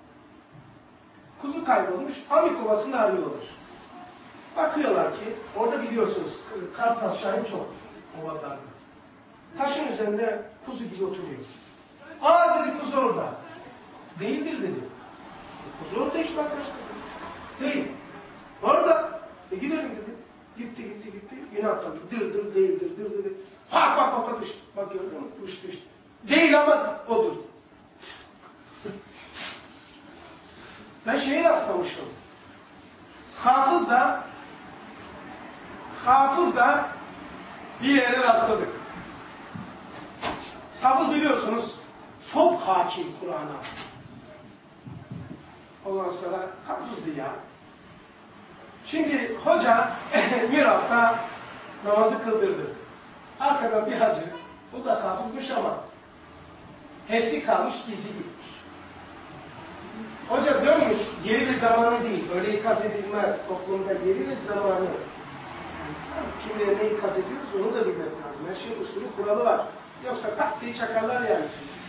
Kuzu kaybolmuş. Amik Ovası'nda arıyorlar. Bakıyorlar ki orada biliyorsunuz kartal şahin çoktur ovalarda. Taşın üzerinde kuzu gibi oturuyor. Aa dedi kuzu orada. Değildir dedi. Kuzu orada işte arkadaşlar. Değil. Orada. Gidelim dedi. Gitti. İnat tabi. Dır değildir. Dır. Bak düştü. Bak gördün mü? Düştü işte. Değil ama odur. Ben şeye rastlamışım. Hafız da bir yere rastladık. Hafız biliyorsunuz çok hakim Kur'an'a. Ondan sonra hafızdı ya. Şimdi hoca mihrapta namazı kıldırdı. Arkadan bir hacı, o da hafızmış ama hesi kalmış, izi gitmiş. Hoca dönmüş, yeri ve zamanı değil, öyle ikaz edilmez. Toplumda yeri ve zamanı. Kimlere ne ikaz ediyoruz onu da bilmek lazım. Her şeyin usulü kuralı var. Yoksa tak diye çakarlar yani.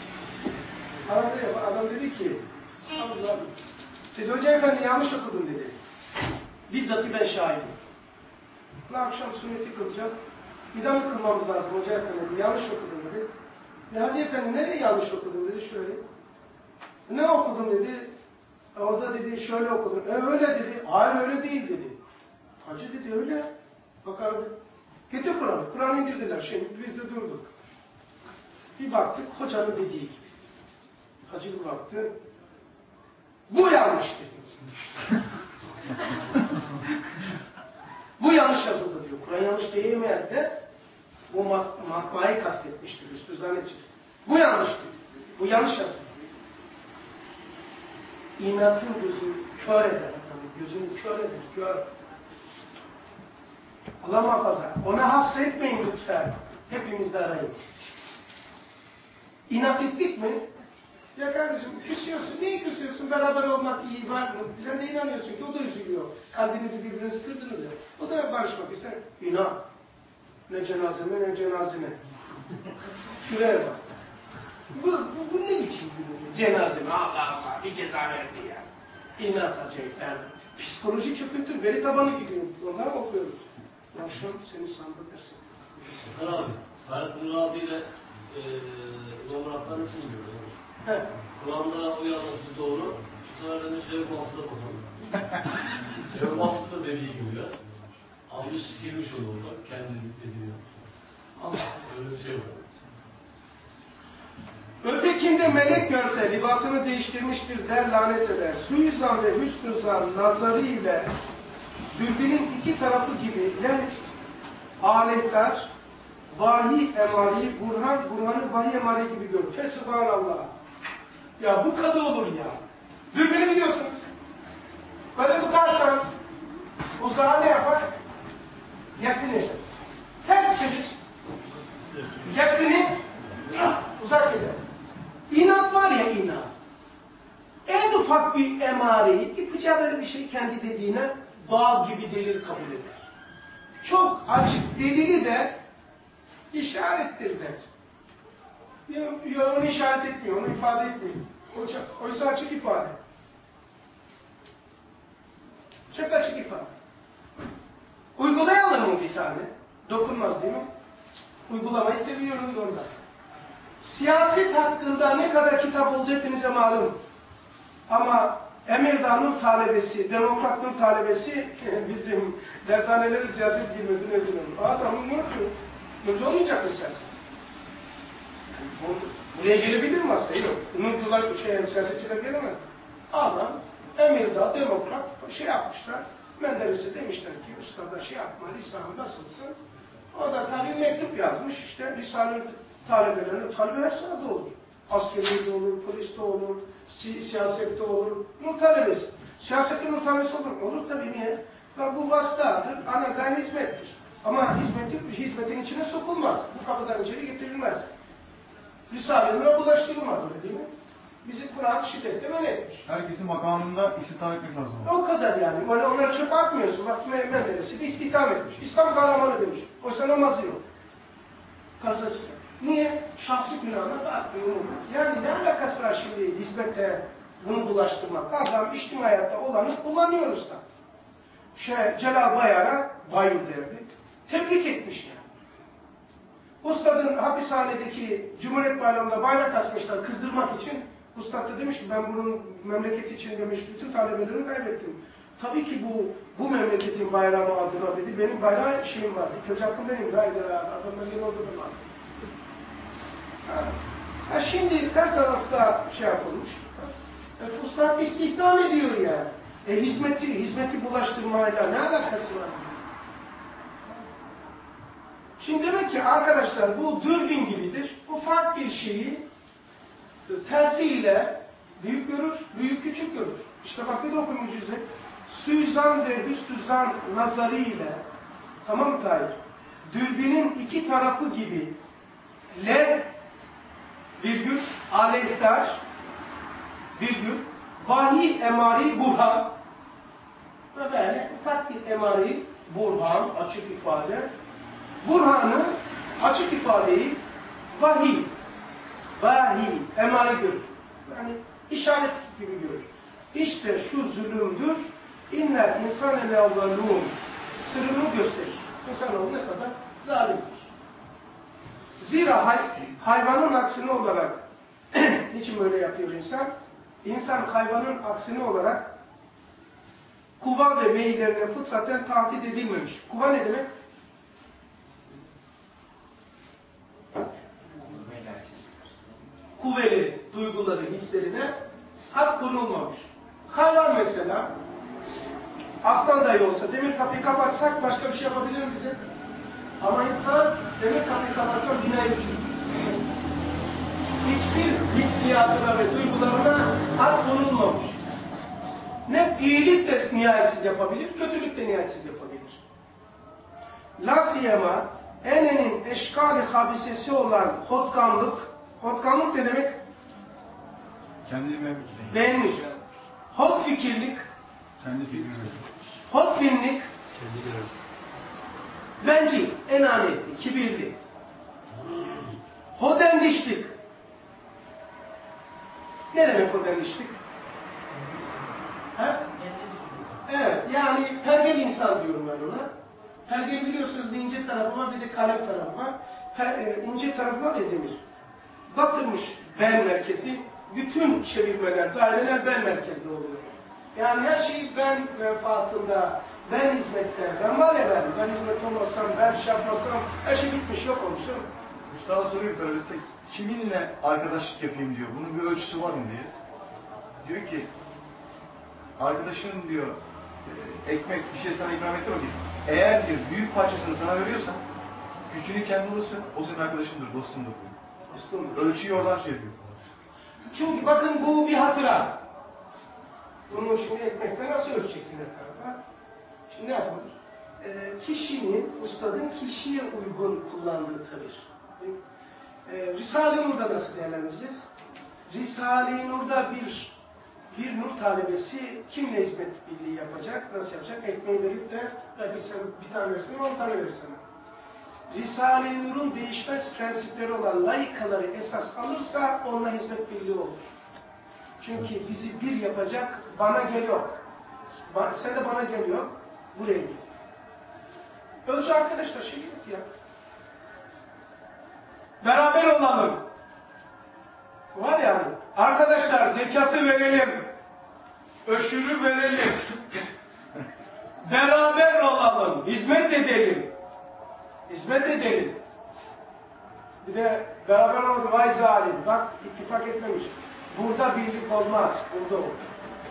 Adam dedi ki, Allah dedi, Hoca Efendi yanlış okudun dedi. Bizzat ben şahidim. Bu akşam sünneti kılacak. Bir daha mı kılmamız lazım Hoca Efendi dedi. Yanlış okudun dedi. Hacı Efendi nereye yanlış okudun dedi şöyle. Ne okudun dedi. Orada dedi şöyle okudun. Öyle dedi. Hayır öyle değil dedi. Hacı dedi öyle. Bakalım. Getir Kur'an'ı. Kur'an'ı indirdiler. Şimdi biz de durduk. Bir baktık hocanın dediği gibi. Hacı bir baktı. Bu yanlış dedi. Bu yanlış yazıldı diyor. Kur'an yanlış diyemez de bu matbaayı kastetmiştir. Üstü zannedecek. Bu yanlış dedi. Bu yanlış yazıldı. İnatın gözünü kör eder. Gözünü kör eder. Kör. Allah muhafaza. Ona hasretmeyin lütfen. Hepimiz de arayın. İnat ettik mi? Ya kardeşim küsüyorsun. Niye küsüyorsun? Beraber olmak iyi var mı? Sen de inanıyorsun ki o da üzülüyor. Kalbinizi birbirinizi kırdınız ya. O da barışmak ister. İnat. Ne cenazeme ne cenazeme. Şuraya bak. Bu ne biçim bir cenazeme? Allah bir ceza verdi ya. İnat acayip yani. Psikoloji çöküntü, veri tabanı gidiyor. Onlar mı okuyoruz? Akşam seni sandık dersin. Hasan abi, Hayat Nuraltı ile İmam Rabbani nasıl biliyor? Kur'an'da o yazması doğru. Bu sefer de Şevk Mahfuz'a bakalım. Şevk Mahfuz da dediği gibi biraz. Almış silmiş onu orada. Kendi dediğini. Ama öyle bir şey var. Ötekinde melek görse libasını değiştirmiştir der lanet eder. Suizan ve hüsnüzan nazarı ile dürbünün iki tarafı gibi aletler vahiy emari, burhanı vahiy emari gibi görür. Fesubhanallah. Ya bu kadı olur ya. Dürbünü biliyorsunuz. Böyle tutarsan uzağa ne yapar? Yakını. Ters çevir. Yakını uzak eder. İnat var ya inat. En ufak bir emareyi, ipucağı böyle bir şey kendi dediğine dağ gibi delil kabul eder. Çok açık delili de işarettir der. Ya onu işaret etmiyor, onu ifade etmiyor. Oysa açık ifade. Çok açık ifade. Uygulayalım mı bir tane? Dokunmaz değil mi? Uygulamayı seviyorum da ondan. Siyaset hakkında ne kadar kitap oldu hepinize malum. Ama Emirdağ Nur talebesi, Demokrat Nur talebesi bizim dershanelerin siyaset girmesine izin veriyor. Adamın nurcu. Nurcu olmayacak mı siyaset? Buraya gelebilir mi masaya? Yok. Nurcular, siyasetçiler gelemez. Adam, Emirdağ, demokrat şey yapmışlar. Menderes'e demişler ki ustada şey yapma, lisanı nasılsın? O da tabii mektup yazmış işte lisanı talebelerine talebe her sırada olur. Askeriyede olur, poliste olur, siyasette olur, nur talebesi. Siyasetin nur talebesi olur mu? Olur tabii niye? Bu vasıtadır, ana hizmettir. Ama hizmetin içine sokulmaz. Bu kapıdan içeri getirilmez. Risale-i bulaştırılmaz öyle değil mi? Bizi Kur'an şiddetle men etmiş. Herkesin makamında istihdam etmek lazım. O kadar yani. Öyle onları çöpe atmıyorsun. Bak Menderes'i de istihdam etmiş. İslam kahramanı demiş. Oysa namazı yok. Karıza çıkıyor. Niye? Şahsi günahına bakmıyor. Yani ne alakası var şimdi hizmette bunu bulaştırmak? Adam içtimai hayatta olanı kullanıyoruz da. Celal Bayar'a Bayur derdi. Tebrik etmiş yani. Ustadın hapishanedeki Cumhuriyet Bayramı'nda bayrak asmışlar kızdırmak için. Ustad da demiş ki ben bunun memleketi için demiş bütün talebelerini kaybettim. Tabii ki bu memleketin bayramı adına dedi. Benim bayrağı şeyim var. Dikkaç hakkım benim. Haydi adamlar yine orada da var. Şimdi her tarafta şey yapılmış. Ustad istihdam ediyor yani. Hizmeti bulaştırmayla ne alakası var? Şimdi demek ki arkadaşlar bu dürbün gibidir. Ufak bir şeyi tersiyle büyük görür, büyük küçük görür. İşte bak bir de oku mucize. Suizan ve hüsnüzan nazarı ile tamam mı Tahir? Dürbünün iki tarafı gibi lev virgül aleyhtar virgül vahiy emari burhan ve böyle ufak bir emari burhan açık ifade burhanı açık ifadeyi vahiy emaridir. Yani işaret gibi görür. İşte şu zulümdür. İnnel insane levvelûn sırrını gösterir. İnsanoğlu ne kadar zalimdir. Zira hayvanın aksine olarak niçin böyle yapıyor insan? İnsan hayvanın aksine olarak kuva ve meyillerine fıtraten tahdit edilmemiş. Kuva ne demek? Kuvveli, duyguları, hislerine had konulmamış. Hayvan mesela aslan dahi olsa demir kapıyı kapatsak başka bir şey yapabilir mi bize? Ama insan demir kapıyı kapatsa binayı düşürür. Hiçbir hissiyatına ve duygularına had konulmamış. Ne iyilik de nihayetsiz yapabilir, kötülük de nihayetsiz yapabilir. La siyema enenin eşkali habisesi olan hodgamlık. Hodgamlık ne demek? Kendini beğenmiş. Hot fikirlik. Kendi fikrini. Hotbinlik. Bencil, enaniyetli, kibirli. Hodendişlik. Ne demek hodendişlik? Evet, yani pergel insan diyorum ben ona. Pergel biliyorsunuz bir ince tarafı var, bir de kalem tarafı var. İnce tarafı var ya demir. Batırmış ben merkezli, bütün çevirmeler, daireler ben merkezli oluyor. Yani her şey ben menfaatında, ben hizmette, ben var ya ben hizmet olmasam, ben şey yapmasam, her şey bitmiş, yok olmuşum. Mustafa soruyor bir tarafta, kiminle arkadaşlık yapayım diyor, bunun bir ölçüsü var mı diye. Diyor ki, arkadaşın diyor, ekmek, bir şey sana ikram etti vakit, eğer diyor, büyük parçasını sana veriyorsan, küçüğünü kendi alırsın, o senin arkadaşındır, dostundur. Ölçüyü oradan şey yapıyor. Çünkü bakın bu bir hatıra. Bunu şimdi ekmekle nasıl ölçeceksin her tarafa? Şimdi ne yapalım? Kişinin, ustadın kişiye uygun kullandığı tavır. Risale-i Nur'da nasıl değerlendireceğiz? Risale-i Nur'da bir nur talebesi kimle hizmet birliği yapacak, nasıl yapacak? Ekmeği verip de belki sen bir tane verirsen, 10 tane verirsen. Risale-i Nur'un değişmez prensipleri olan layıkaları esas alırsa onunla hizmet birliği olur. Çünkü bizi bir yapacak, bana geliyor. Sen de bana geliyor, buraya gel. Ölçü arkadaşlar şey gitti ya. Beraber olalım. Var yani. Arkadaşlar zekatı verelim. Öşürü verelim. Beraber olalım. Hizmet edelim. Hizmet edelim. Bir de beraber olalım. Vay zalim. Bak ittifak etmemiş. Burada birlik olmaz. Burada olur.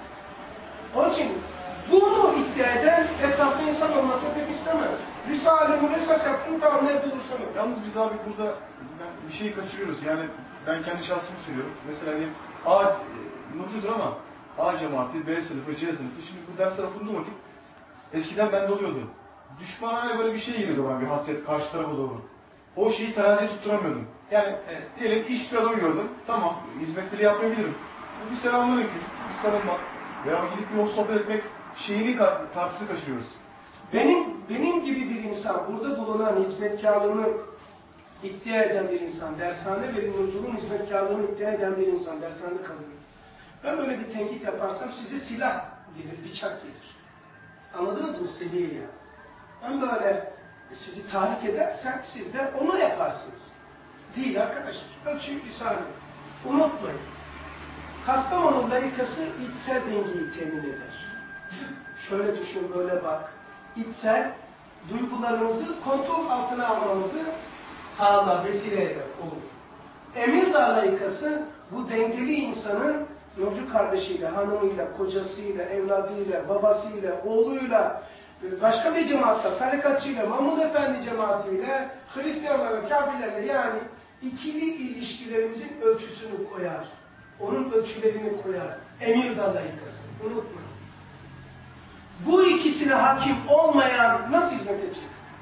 Onun için bunu iddia eden etrafta insan olmasını pek istemez. Risale-i esas yaptığını tamam ne bulursan o. Yalnız biz abi burada bir şeyi kaçırıyoruz. Yani ben kendi şahsımı söylüyorum. Mesela diyelim A Nurcudur ama A cemaati, B sınıfı, C sınıfı. Şimdi bu dersler okunduğu vakit eskiden bende oluyordu. Düşmana böyle bir şey geliyordu bana, bir hasret karşı tarafa doğru. O şeyi teraziye tutturamıyordum. Yani diyelim iş bir adamı gördüm. Tamam, hizmet bile yapmayabilirim. Bir selamünaleyküm, bir sarılmak veya gidip bir hoş sohbet etmek şeyini tartışını kaçırıyoruz. Benim gibi bir insan, burada bulunan hizmetkarlığını iddia eden bir insan, dershane ve nurculuğun hizmetkarlığını iddia eden bir insan, dershanede kalıyor. Ben böyle bir tenkit yaparsam size silah gelir, bıçak gelir. Anladınız mı seviyeyi? Ben böyle sizi tahrik edersem siz de onu yaparsınız. Değil arkadaşlar. Ölçü risale. Unutmayın. Kastamonu layıkası içsel dengeyi temin eder. Şöyle düşün, böyle bak. İçsel duygularımızı kontrol altına almamızı sağlar, vesile eder, olur. Emirdağ layıkası bu dengeli insanın yolcu kardeşiyle, hanımıyla, kocasıyla, evladıyla, babasıyla, oğluyla, başka bir cemaatle, tarikatçıyla, Mahmud Efendi cemaatiyle, Hristiyanlarla, kafirlerle yani ikili ilişkilerimizin ölçüsünü koyar. Onun ölçülerini koyar. Emirdağ layıkası. Unutmayın. Bu ikisine hakim olmayan nasıl hizmet edecek?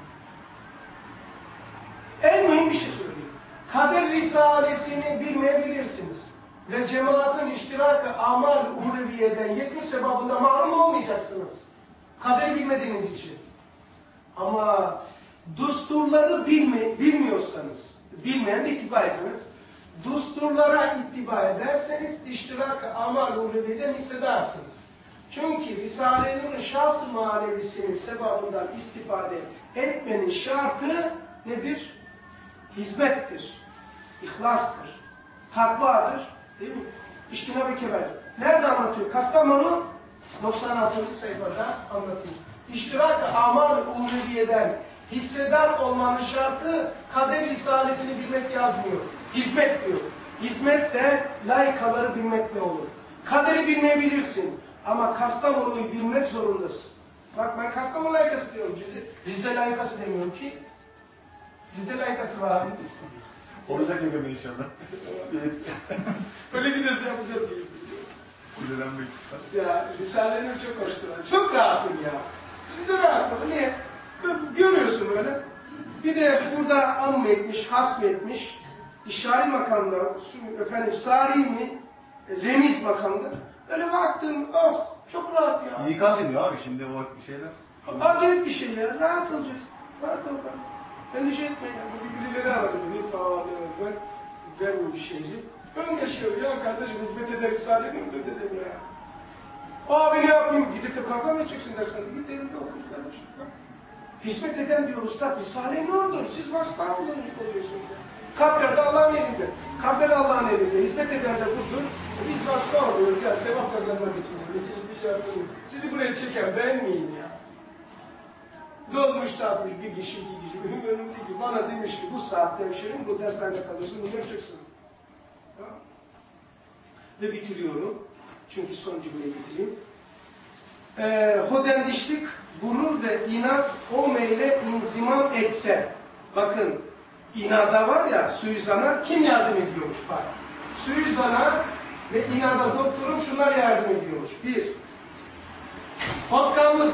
En mühim bir şey söyleyeyim. Kader Risalesini bilmeyebilirsiniz. Ve cemaatin iştirakı amal uhreviyeden 70 sevabında mahrum olmayacaksınız. Kaderi bilmediğiniz için. Ama düsturları bilmiyorsanız, bilmeyen de ittiba ediniz. Düsturlara ittiba ederseniz iştirak-ı amal uhreviyeden hissedersiniz. Çünkü Risale-i şahs-ı manevisinin sebabından istifade etmenin şartı nedir? Hizmettir, ihlastır, takvadır, değil mi? İştinab-ı keber. Nerede anlatıyor? Kastamonu 96. sayfada anlatıyor. İştirak-ı amal-ı uhreviyeden hissedar olmanın şartı kader risalesini bilmek yazmıyor. Hizmet diyor. Hizmet de layıkaları bilmekle olur. Kaderi bilmeyebilirsin ama Kastamonu'yu bilmek zorundasın. Bak ben Kastamonu layıkası diyorum. Rize layıkası demiyorum ki. Rize layıkası var abi. Olacak yakında inşallah. Böyle bir ders yapacağız gibi. Kuleden bekliyorsan. Ya Risale'nin çok hoştular. Çok rahatım ya. Siz de rahat olun. Niye? Görüyorsun böyle. Bir de burada am mı etmiş, has mı etmiş, işari makamda, efendim sari mi, remiz makamda. Böyle baktım, oh çok rahat ya. İkaz ediyor abi şimdi o şeyler. Acayip bir şey ya, rahat olacaksın. Rahat ol bak. Endişe etme ya. Bu birileri aradı beni, ben bir şeyci. Ben yaşıyorum ya kardeşim, hizmet eder Risale midir dedim ya. Abi ne yapayım? Gidip de kavga mı edeceksin dersen de git evinde oku kardeşim. Hizmet eden diyor usta, Risale ne olur? Siz vasıta oluyorsunuz. Kabirde Allah'ın elinde. Kabirde Allah'ın elinde. Hizmet eden de budur. Biz vasıta oluyoruz ya, sevap kazanmak için. Sizi buraya çeken ben miyim ya? Dolmuş da atmış bir kişi, iki kişi. Benim önümdeki bana demiş ki bu saatte hemşerim bu dershanede kalıyorsun, bunu yapacaksın. Ve bitiriyorum. Çünkü son cümleyi bitireyim. Hodendişlik, gurur ve inat o meyle inzimam etse. Bakın, inada var ya, suizana kim yardım ediyormuş bak. Suizana ve inada doktorun şunlar yardım ediyormuş. Bir, hotkanlık.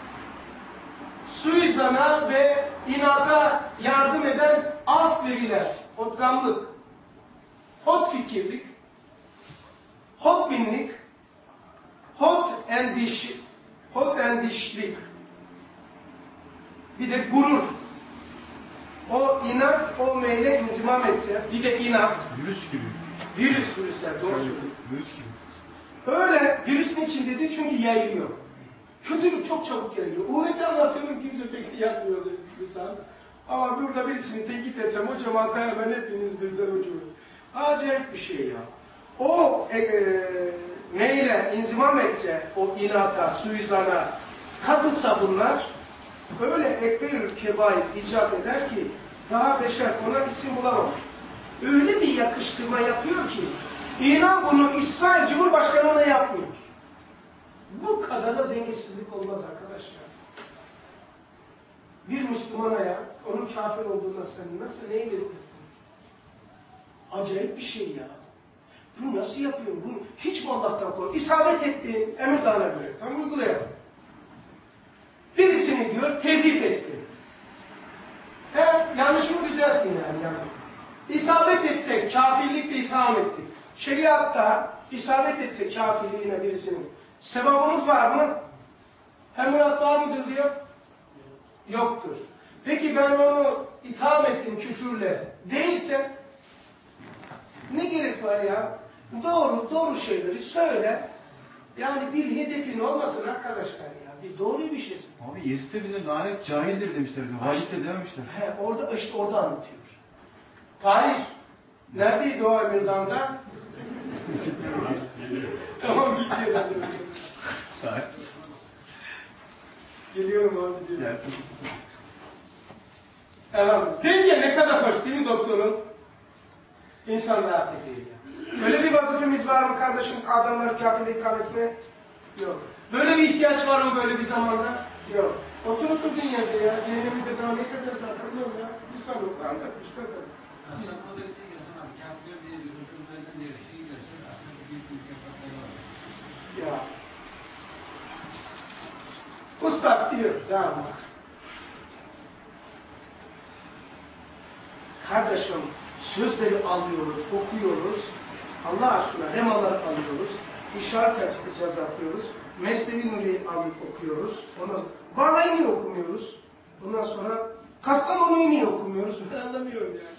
Suizana ve inada yardım eden alt veriler. Hotkanlık. Hot fikirlik. Hotbinlik. Hot endişlik. Bir de gurur. O inat, o meyle inzimam etse, bir de inat. Virüs gibi. Virüs doğru söylüyor. Virüs gibi. Öyle, virüsün içinde çünkü yayılıyor. Kötülük çok çabuk yayılıyor. Uhret'i anlatıyorum, kimse pek yapmıyor insan. Ama burada birisini tenkit etsem, o cemaate hemen hepiniz birden uçuyor. Acayip bir şey ya. O meyle inzimam etse, o inata, suizana katılsa bunlar, öyle ekberül kebair icat eder ki, daha beşer ona isim bulamamış. Öyle bir yakıştırma yapıyor ki, inan bunu İsrail Cumhurbaşkanı ona yapmıyor. Bu kadar da dengesizlik olmaz arkadaşlar. Bir Müslümana ya, onun kafir olduğuna sen nasıl ne ilettin? Acayip bir şey ya. Bunu nasıl yapıyorsun? Bunu hiç mi Allah'tan kork? İsabet ettiğin emir dağına göre. Tam uygulayalım. Birisini diyor tezif etti. Yanlışımı düzeltin yani. İsabet etsek kafirlikle itham ettik. Şeriatta isabet etse kafirliğine birisinin sevabımız var mı? Hemen var mıdır diyor. Yoktur. Peki ben onu itham ettim küfürle. Değilse ne gerek var ya? Doğru şeyleri söyle. Yani bir hedefin olmasın arkadaşlar ya. Bir doğru bir şey. Abi Yezid'de bize lanet caizdir demişler. Vacip de dememişler. Orada anlatıyor. Hayır. Neredeydi o Emirdağ'da? Tamam gidiyor. Geliyorum abi diyor. Denge ne kadar hoş değil mi doktorun? İnsan rahat ediyor. Böyle bir vazifemiz var mı kardeşim? Adamları kafirle itham etme? Yok. Böyle bir ihtiyaç var mı böyle bir zamanda? Yok. Oturduğun yerde ya. Cehennemi de daha ne kadar saklanıyor ya. Bir sanık anlat işte. Aslında o da değil ya sana kafir diye üzüntülerden diye şey gelsin. Aslında büyük bir mükafatları var. Ya. Ustad diyor. Devam. Kardeşim sözleri alıyoruz, okuyoruz. Allah aşkına remalar alıyoruz. İşaret açıklayacağız atıyoruz. Mesnevi Nuri'yi alıp okuyoruz. Ondan Barla'yı niye okumuyoruz? Ondan sonra Kastamonu'yu niye okumuyoruz? Ben anlamıyorum yani.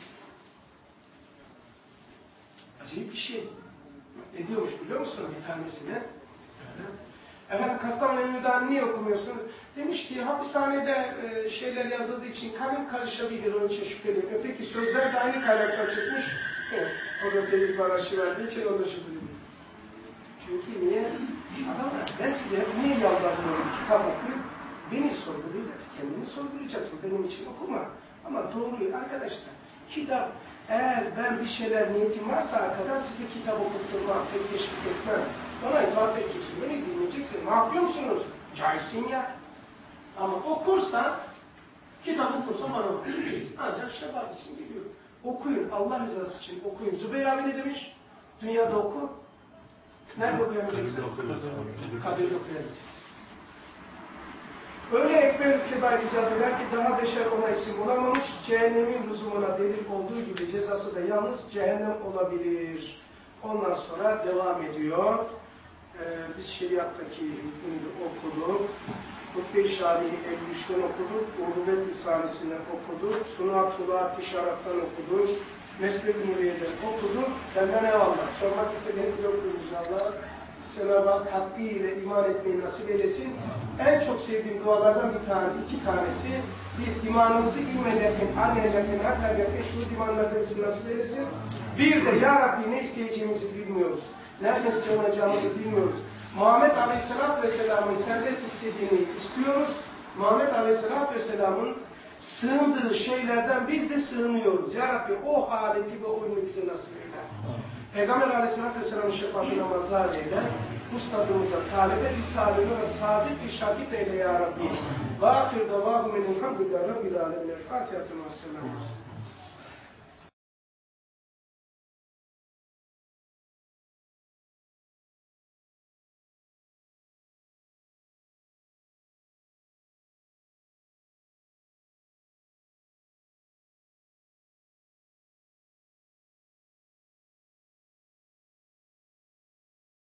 Acayip bir şey. Ne diyormuş biliyor musun bir tanesine? Efendim Kastamonu'yu niye okumuyorsun? Demiş ki hapishanede şeyler yazıldığı için kalem karışabilir, onun için şüpheliyim. Peki sözler de aynı kaynaktan çıkmış. O da delil var, aşı verdiği için o da şüpheliyim. Çünkü niye? Adamlar ben size niye yalvarıyorum kitap okuyup beni sorgulayacaksın, kendini sorgulayacaksın, benim için okuma. Ama doğruyu arkadaşlar, kitap eğer ben bir şeyler niyetim varsa arkadan size kitap okutturmam, pek teşvik etmem. Bana itaat edeceksin, beni dinleyeceksin. Ne yapıyorsunuz? Caizsin ya. Ama okursan, kitap okursan bana okuyacaksın. Ancak şebap için gidiyor. Okuyun, Allah rızası için okuyun. Zübeyir abi ne demiş? Dünyada oku. Nerede okuyamayacaksın? Kabirde okuyabileceksin. Öyle ekber kebar icap eder ki daha beşer ona isim olamamış, cehennemin lüzumuna delil olduğu gibi cezası da yalnız cehennem olabilir. Ondan sonra devam ediyor. Biz şeriattaki hükmünü okuduk. Hutbe-i Şami'yi 53'ten okuduk. Uruvvet Risalesi'nden okuduk. Sunat-ı İşarat'tan okuduk. Mesnevi Nuriye'den okuduk. Benden eyvallah. Sormak istediğiniz yoktur inşallah. Cenab-ı Hak hakkıyla iman etmeyi nasip eylesin. En çok sevdiğim dualardan iki tanesi. Bir, imanımızı ilmederken, amellederken, aklederken şu imanlarımızı nasip eylesin. Bir de Ya Rabbi ne isteyeceğimizi bilmiyoruz. Nereden sığınacağımızı bilmiyoruz. Muhammed Aleyhisselatü Vesselam'ın senden istediğini istiyoruz. Muhammed Aleyhisselatü Vesselam'ın sığındığı şeylerden biz de sığınıyoruz. Ya Rabbi o haleti ve oyunu bize nasip eyle. Peygamber Aleyhisselatü Vesselam'ın şefaatine mazhar eyle. Ustadımıza talebe, risalini ve sadık bir şakit eyle Ya Rabbi. Ve ahir davâhu menilhamdülillâhi rabbil âlemine. Fatiha-tı mâs-selâmû.